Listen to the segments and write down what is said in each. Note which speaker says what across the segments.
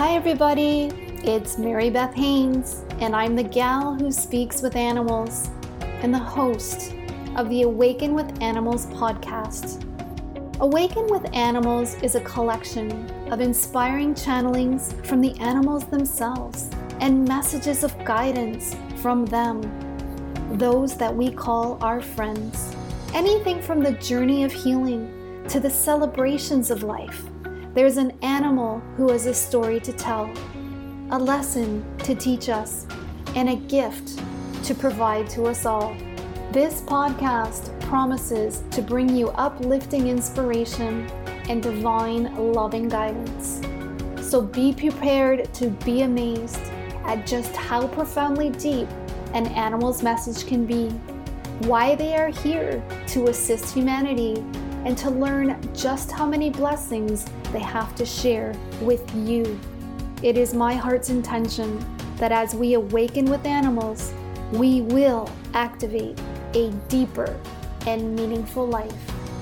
Speaker 1: Hi everybody, it's Mary Beth Haynes, and I'm the gal who speaks with animals and the host of the Awaken with Animals podcast. Awaken with Animals is a collection of inspiring channelings from the animals themselves and messages of guidance from them, those that we call our friends. Anything from the journey of healing to the celebrations of life. There's an animal who has a story to tell, a lesson to teach us, and a gift to provide to us all. This podcast promises to bring you uplifting inspiration and divine loving guidance. So be prepared to be amazed at just how profoundly deep an animal's message can be, why they are here to assist humanity, and to learn just how many blessings they have to share with you. It is my heart's intention that as we awaken with animals, we will activate a deeper and meaningful life.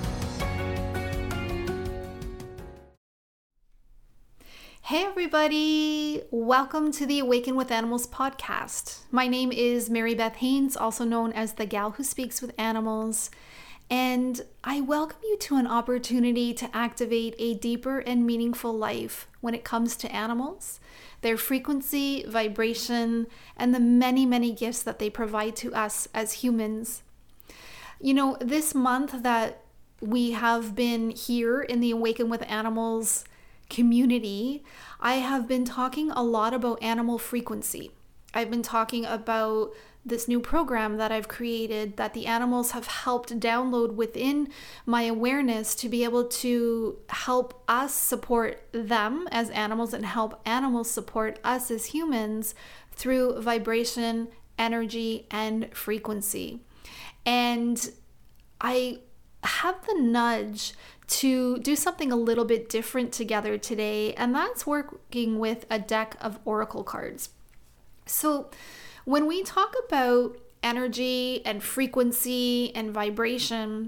Speaker 1: Hey everybody, welcome to the Awaken with Animals podcast. My name is Mary Beth Haynes, also known as the gal who speaks with animals. And I welcome you to an opportunity to activate a deeper and meaningful life when it comes to animals, their frequency, vibration, and the many, many gifts that they provide to us as humans. You know, this month that we have been here in the Awaken with Animals community, I have been talking a lot about animal frequency. I've been talking about this new program that I've created that the animals have helped download within my awareness to be able to help us support them as animals and help animals support us as humans through vibration, energy, and frequency. And I have the nudge to do something a little bit different together today, and that's working with a deck of oracle cards. So when we talk about energy and frequency and vibration,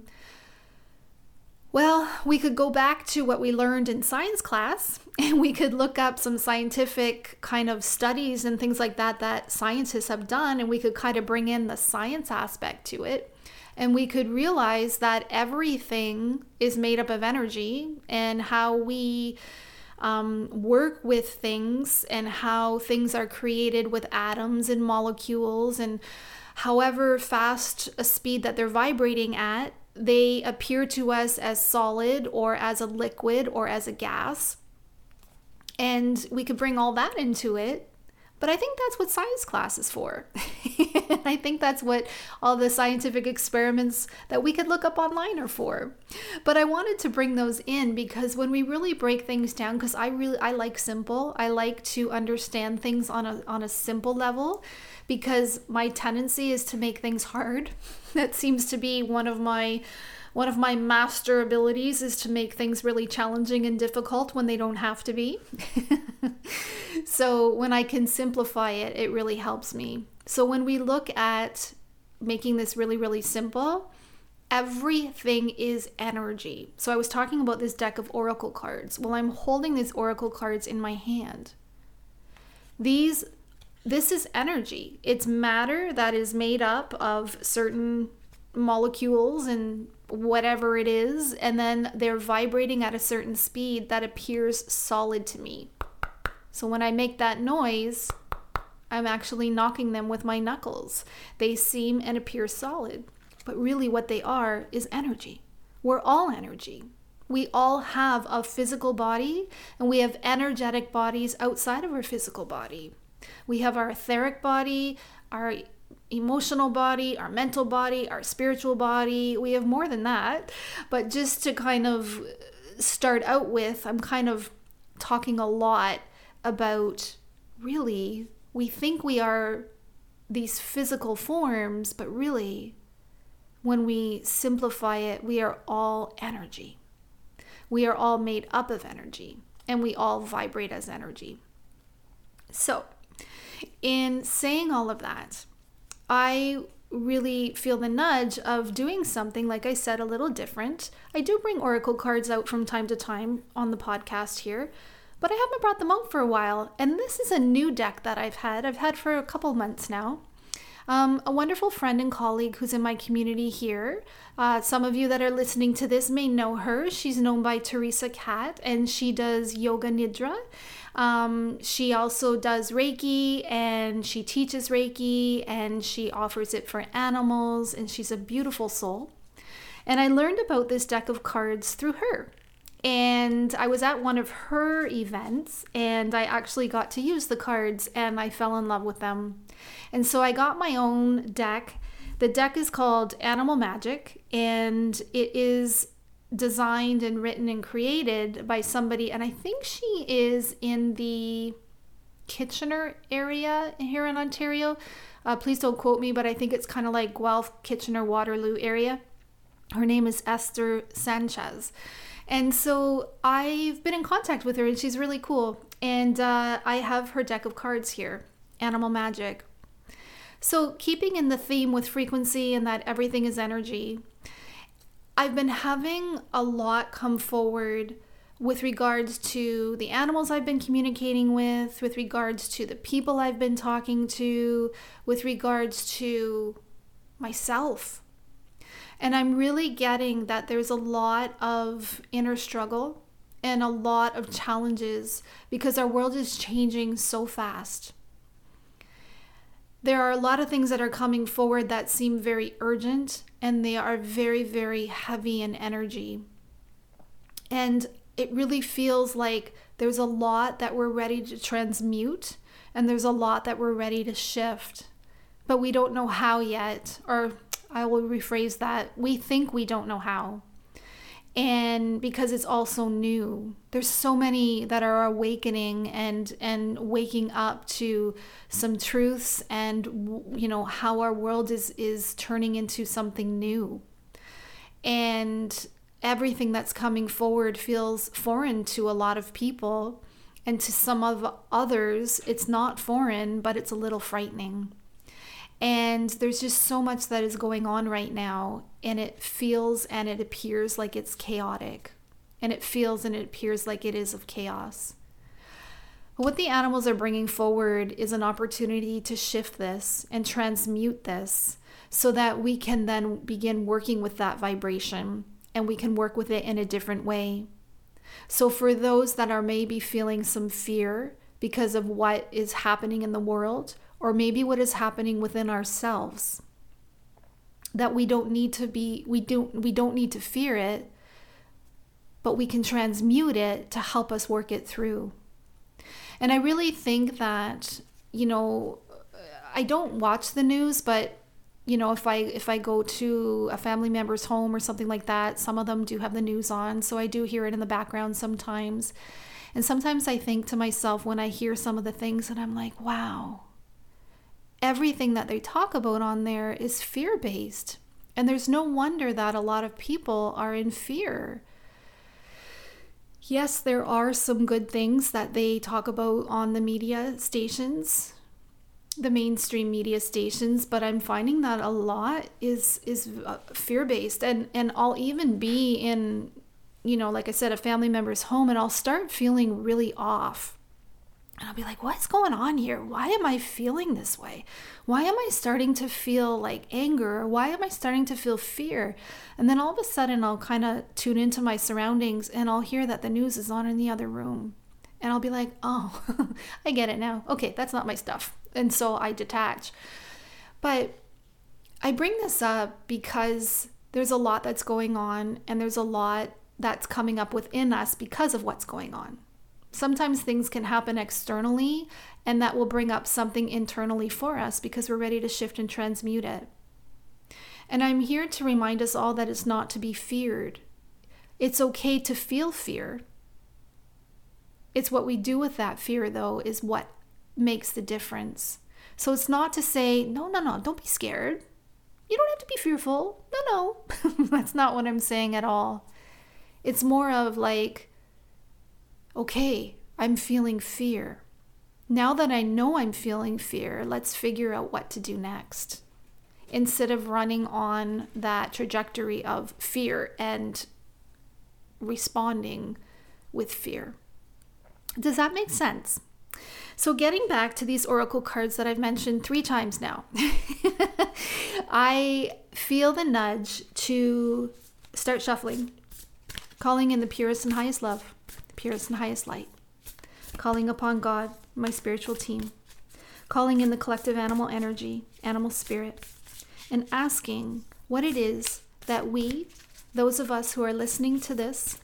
Speaker 1: well, we could go back to what we learned in science class and we could look up some scientific kind of studies and things like that that scientists have done, and we could kind of bring in the science aspect to it. And we could realize that everything is made up of energy, and how we work with things and how things are created with atoms and molecules, and however fast a speed that they're vibrating at, they appear to us as solid or as a liquid or as a gas. And we could bring all that into it. But I think that's what science class is for. I think that's what all the scientific experiments that we could look up online are for. But I wanted to bring those in because when we really break things down, because I like simple. I like to understand things on a simple level, because my tendency is to make things hard. That seems to be one of my master abilities, is to make things really challenging and difficult when they don't have to be. So when I can simplify it, it really helps me. So when we look at making this really, really simple, everything is energy. So I was talking about this deck of oracle cards. Well, I'm holding these oracle cards in my hand. This is energy. It's matter that is made up of certain molecules and whatever it is, and then they're vibrating at a certain speed that appears solid to me. So when I make that noise, I'm actually knocking them with my knuckles. They seem and appear solid, but really what they are is energy. We're all energy. We all have a physical body, and we have energetic bodies outside of our physical body. We have our etheric body, our emotional body, our mental body, our spiritual body. We have more than that. But just to kind of start out with, I'm kind of talking a lot about, really, we think we are these physical forms, but really, when we simplify it, we are all energy. We are all made up of energy, and we all vibrate as energy. So, in saying all of that, I really feel the nudge of doing something, like I said, a little different. I do bring oracle cards out from time to time on the podcast here, but I haven't brought them out for a while. And this is a new deck that I've had for a couple months now. A wonderful friend and colleague who's in my community here. Some of you that are listening to this may know her. She's known by Teresa Cat, and she does Yoga Nidra. She also does Reiki, and she teaches Reiki, and she offers it for animals, and she's a beautiful soul. And I learned about this deck of cards through her. And I was at one of her events, and I actually got to use the cards, and I fell in love with them. And so I got my own deck. The deck is called Animal Magic, and it is designed and written and created by somebody, and I think she is in the Kitchener area here in Ontario. Please don't quote me, but I think it's kind of like Guelph, Kitchener, Waterloo area. Her name is Esther Sanchez. And so I've been in contact with her, and she's really cool. And I have her deck of cards here, Animal Magic. So keeping in the theme with frequency and that everything is energy, I've been having a lot come forward with regards to the animals I've been communicating with regards to the people I've been talking to, with regards to myself. And I'm really getting that there's a lot of inner struggle and a lot of challenges because our world is changing so fast. There are a lot of things that are coming forward that seem very urgent, and they are very, very heavy in energy. And it really feels like there's a lot that we're ready to transmute, and there's a lot that we're ready to shift. But we don't know how yet, or I will rephrase that. We think we don't know how. And because it's all so new, there's so many that are awakening and waking up to some truths and, you know, how our world is turning into something new. And everything that's coming forward feels foreign to a lot of people. And to some of others, it's not foreign, but it's a little frightening. And there's just so much that is going on right now, and it feels and it appears like it's chaotic, and it feels and it appears like it is of chaos. What the animals are bringing forward is an opportunity to shift this and transmute this so that we can then begin working with that vibration, and we can work with it in a different way. So for those that are maybe feeling some fear because of what is happening in the world, or maybe what is happening within ourselves, that we don't need to fear it, but we can transmute it to help us work it through. And I really think that, you know, I don't watch the news, but you know, if I go to a family member's home or something like that, some of them do have the news on, so I do hear it in the background sometimes. And sometimes I think to myself when I hear some of the things, and I'm like, wow, everything that they talk about on there is fear-based. And there's no wonder that a lot of people are in fear. Yes, there are some good things that they talk about on the media stations, the mainstream media stations, but I'm finding that a lot is fear-based. And I'll even be in, you know, like I said, a family member's home, and I'll start feeling really off. And I'll be like, what's going on here? Why am I feeling this way? Why am I starting to feel like anger? Or why am I starting to feel fear? And then all of a sudden I'll kind of tune into my surroundings, and I'll hear that the news is on in the other room. And I'll be like, oh, I get it now. Okay, that's not my stuff. And so I detach. But I bring this up because there's a lot that's going on, and there's a lot that's coming up within us because of what's going on. Sometimes things can happen externally, and that will bring up something internally for us because we're ready to shift and transmute it. And I'm here to remind us all that it's not to be feared. It's okay to feel fear. It's what we do with that fear, though, is what makes the difference. So it's not to say, no, don't be scared. You don't have to be fearful. No. That's not what I'm saying at all. It's more of like, okay, I'm feeling fear. Now that I know I'm feeling fear, let's figure out what to do next. Instead of running on that trajectory of fear and responding with fear. Does that make sense? So getting back to these oracle cards that I've mentioned 3 times now, I feel the nudge to start shuffling, calling in the purest and highest love, the purest and highest light, calling upon God, my spiritual team, calling in the collective animal energy, animal spirit, and asking what it is that we, those of us who are listening to this,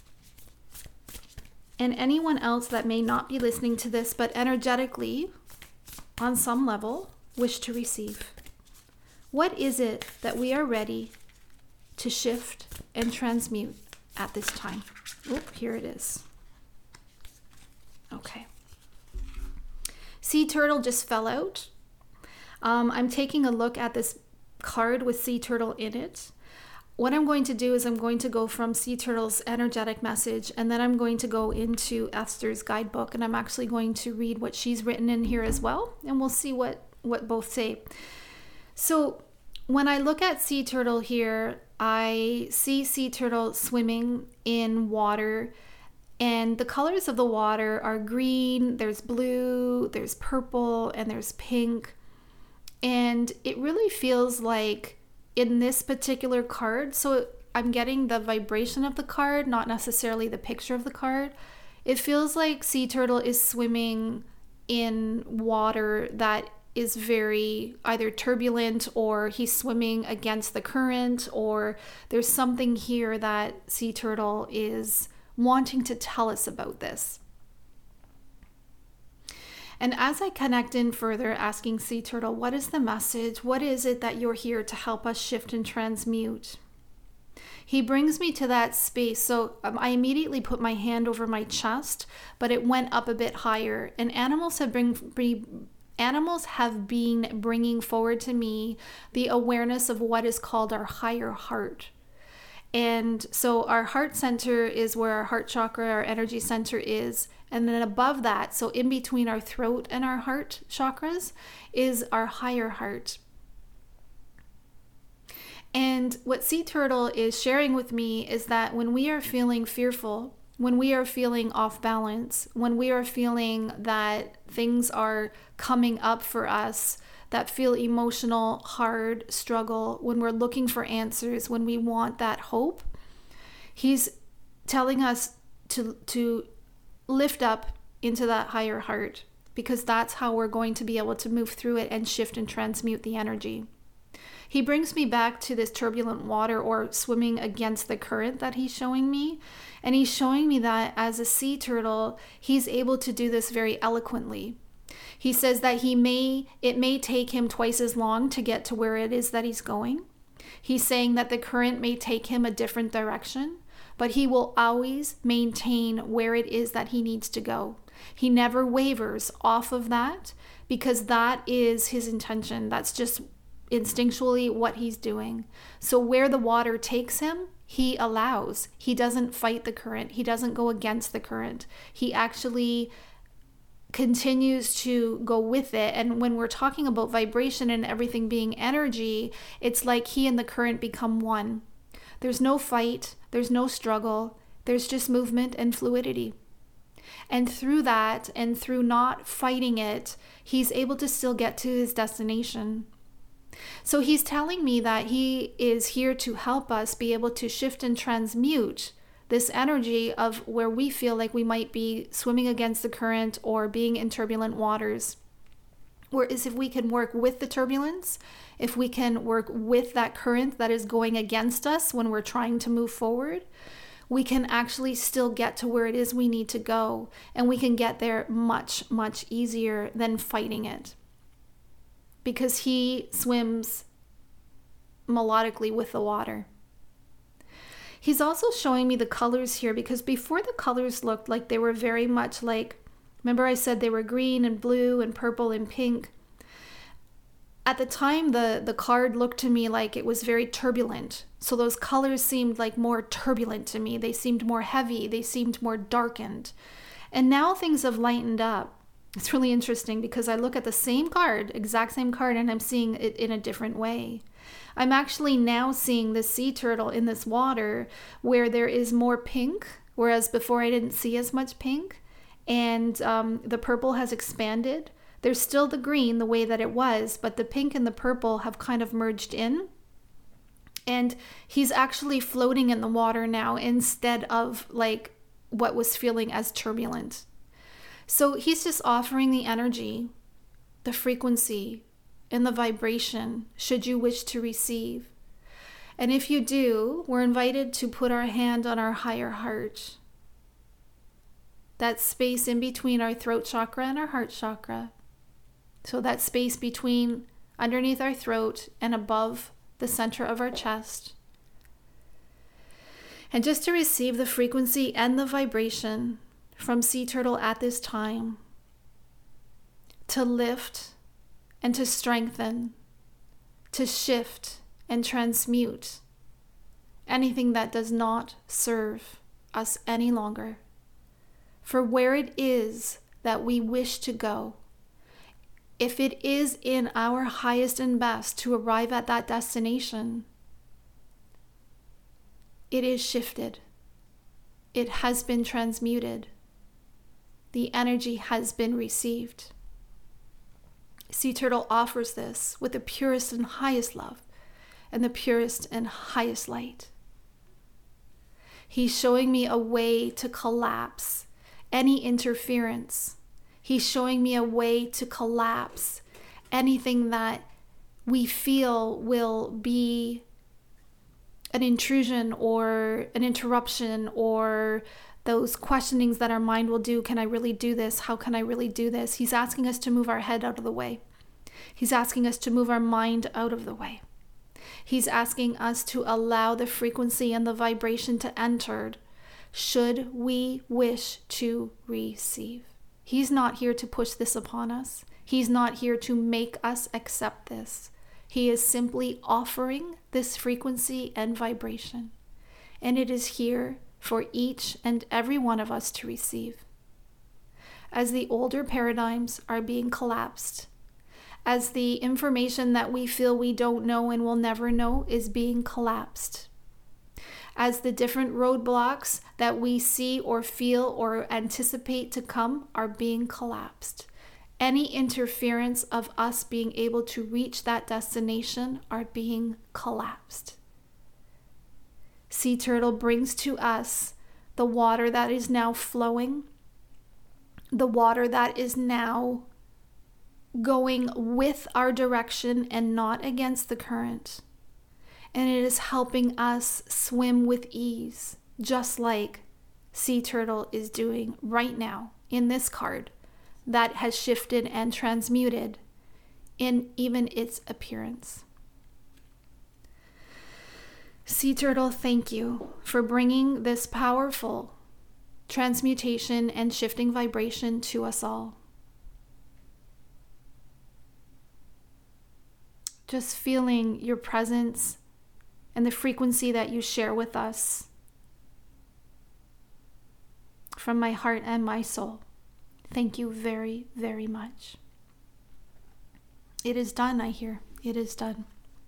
Speaker 1: and anyone else that may not be listening to this, but energetically, on some level, wish to receive. What is it that we are ready to shift and transmute at this time? Oop, here it is. Okay. Sea turtle just fell out. I'm taking a look at this card with sea turtle in it. What I'm going to do is I'm going to go from Sea Turtle's energetic message, and then I'm going to go into Esther's guidebook, and I'm actually going to read what she's written in here as well, and we'll see what both say. So when I look at Sea Turtle here, I see Sea Turtle swimming in water, and the colors of the water are green, there's blue, there's purple, and there's pink. And it really feels like in this particular card, so I'm getting the vibration of the card, not necessarily the picture of the card. It feels like Sea Turtle is swimming in water that is very either turbulent, or he's swimming against the current, or there's something here that Sea Turtle is wanting to tell us about this. And as I connect in further, asking Sea Turtle, what is the message? What is it that you're here to help us shift and transmute? He brings me to that space. So I immediately put my hand over my chest, but it went up a bit higher. And animals have been bringing forward to me the awareness of what is called our higher heart. And so our heart center is where our heart chakra, our energy center is. And then above that, so in between our throat and our heart chakras, is our higher heart. And what Sea Turtle is sharing with me is that when we are feeling fearful, when we are feeling off balance, when we are feeling that things are coming up for us that feel emotional, hard, struggle, when we're looking for answers, when we want that hope, he's telling us to lift up into that higher heart, because that's how we're going to be able to move through it and shift and transmute the energy. He brings me back to this turbulent water, or swimming against the current that he's showing me. And he's showing me that as a sea turtle, he's able to do this very eloquently. He says that it may take him twice as long to get to where it is that he's going. He's saying that the current may take him a different direction, but he will always maintain where it is that he needs to go. He never wavers off of that, because that is his intention. That's just instinctually what he's doing. So where the water takes him, he allows. He doesn't fight the current. He doesn't go against the current. He actually continues to go with it. And when we're talking about vibration and everything being energy, it's like he and the current become one. There's no fight, there's no struggle, there's just movement and fluidity. And through that, and through not fighting it, he's able to still get to his destination. So he's telling me that he is here to help us be able to shift and transmute this energy of where we feel like we might be swimming against the current or being in turbulent waters. Whereas if we can work with the turbulence, if we can work with that current that is going against us when we're trying to move forward, we can actually still get to where it is we need to go. And we can get there much, much easier than fighting it. Because he swims melodically with the water. He's also showing me the colors here, because before the colors looked like they were very much like, remember I said they were green and blue and purple and pink. At the time, the card looked to me like it was very turbulent. So those colors seemed like more turbulent to me. They seemed more heavy. They seemed more darkened. And now things have lightened up. It's really interesting, because I look at the same card, exact same card, and I'm seeing it in a different way. I'm actually now seeing this sea turtle in this water where there is more pink, whereas before I didn't see as much pink. and the purple has expanded. There's still the green the way that it was, but the pink and the purple have kind of merged in. And he's actually floating in the water now instead of like what was feeling as turbulent. So he's just offering the energy, the frequency, and the vibration should you wish to receive. And if you do, we're invited to put our hand on our higher heart. That space in between our throat chakra and our heart chakra. So that space between underneath our throat and above the center of our chest. And just to receive the frequency and the vibration from Sea Turtle at this time, to lift and to strengthen, to shift and transmute anything that does not serve us any longer. For where it is that we wish to go, if it is in our highest and best to arrive at that destination, it is shifted. It has been transmuted. The energy has been received. Sea Turtle offers this with the purest and highest love and the purest and highest light. He's showing me a way to collapse any interference. He's showing me a way to collapse anything that we feel will be an intrusion or an interruption, or those questionings that our mind will do. Can I really do this? How can I really do this? He's asking us to move our head out of the way. He's asking us to move our mind out of the way. He's asking us to allow the frequency and the vibration to enter should we wish to receive. He's not here to push this upon us. He's not here to make us accept this. He is simply offering this frequency and vibration. And it is here for each and every one of us to receive. As the older paradigms are being collapsed, as the information that we feel we don't know and will never know is being collapsed, as the different roadblocks that we see or feel or anticipate to come are being collapsed, any interference of us being able to reach that destination are being collapsed. Sea Turtle brings to us the water that is now flowing, the water that is now going with our direction and not against the current. And it is helping us swim with ease, just like Sea Turtle is doing right now in this card that has shifted and transmuted in even its appearance. Sea Turtle, thank you for bringing this powerful transmutation and shifting vibration to us all. Just feeling your presence and the frequency that you share with us from my heart and my soul. Thank you very, very much. It is done, I hear. It is done.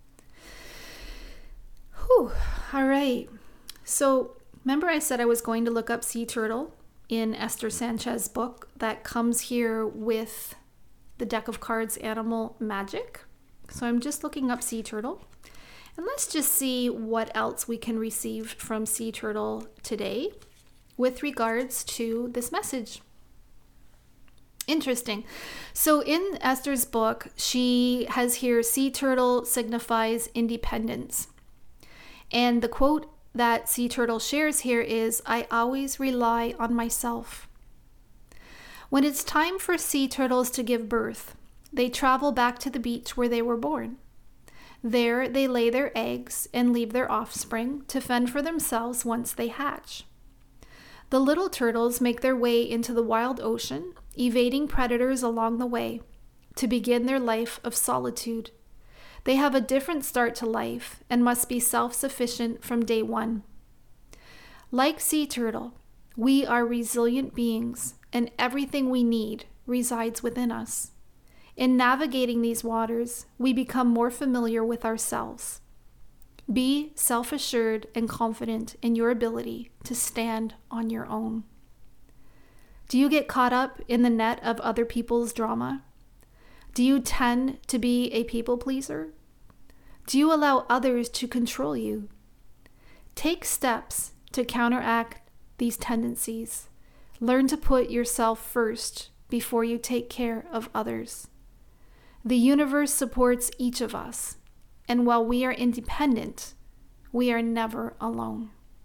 Speaker 1: Whew. All right. So remember I said I was going to look up Sea Turtle in Esther Sanchez's book that comes here with the deck of cards Animal Magic. So I'm just looking up Sea Turtle. And let's just see what else we can receive from Sea Turtle today with regards to this message. Interesting. So in Esther's book, she has here, Sea Turtle signifies independence. And the quote that Sea Turtle shares here is, I always rely on myself. When it's time for sea turtles to give birth, they travel back to the beach where they were born. There they lay their eggs and leave their offspring to fend for themselves once they hatch. The little turtles make their way into the wild ocean, evading predators along the way, to begin their life of solitude. They have a different start to life and must be self-sufficient from day one. Like Sea Turtle, we are resilient beings, and everything we need resides within us. In navigating these waters, we become more familiar with ourselves. Be self-assured and confident in your ability to stand on your own. Do you get caught up in the net of other people's drama? Do you tend to be a people pleaser? Do you allow others to control you? Take steps to counteract these tendencies. Learn to put yourself first before you take care of others. The universe supports each of us, and while we are independent, we are never alone.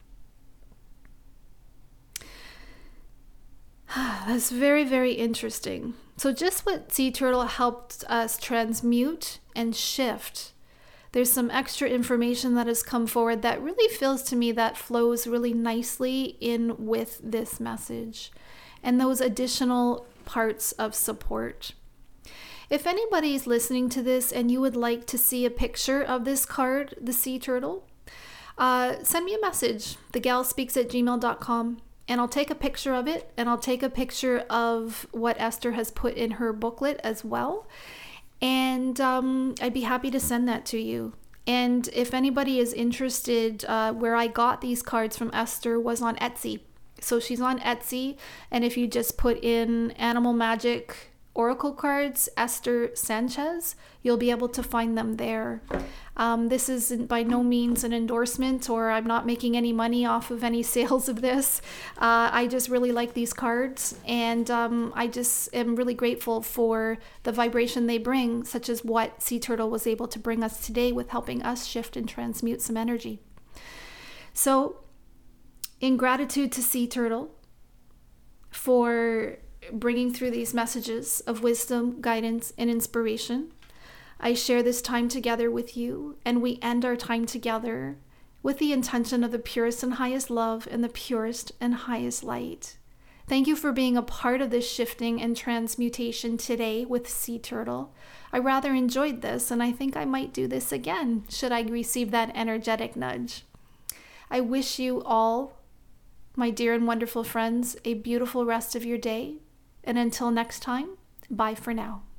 Speaker 1: That's very, very interesting. So just what Sea Turtle helped us transmute and shift, there's some extra information that has come forward that really feels to me that flows really nicely in with this message and those additional parts of support. If anybody's listening to this and you would like to see a picture of this card, the Sea Turtle, send me a message, thegalspeaks@gmail.com. And I'll take a picture of it, and I'll take a picture of what Esther has put in her booklet as well. And I'd be happy to send that to you. And if anybody is interested, where I got these cards from Esther was on Etsy. So she's on Etsy, and if you just put in Animal Magic Oracle cards, Esther Sanchez, you'll be able to find them there. This is by no means an endorsement, or I'm not making any money off of any sales of this. I just really like these cards, and I just am really grateful for the vibration they bring, such as what Sea Turtle was able to bring us today with helping us shift and transmute some energy. So, in gratitude to Sea Turtle for bringing through these messages of wisdom, guidance, and inspiration, I share this time together with you, and we end our time together with the intention of the purest and highest love and the purest and highest light. Thank you for being a part of this shifting and transmutation today with Sea Turtle. I rather enjoyed this, and I think I might do this again should I receive that energetic nudge. I wish you all, my dear and wonderful friends, a beautiful rest of your day. And until next time, bye for now.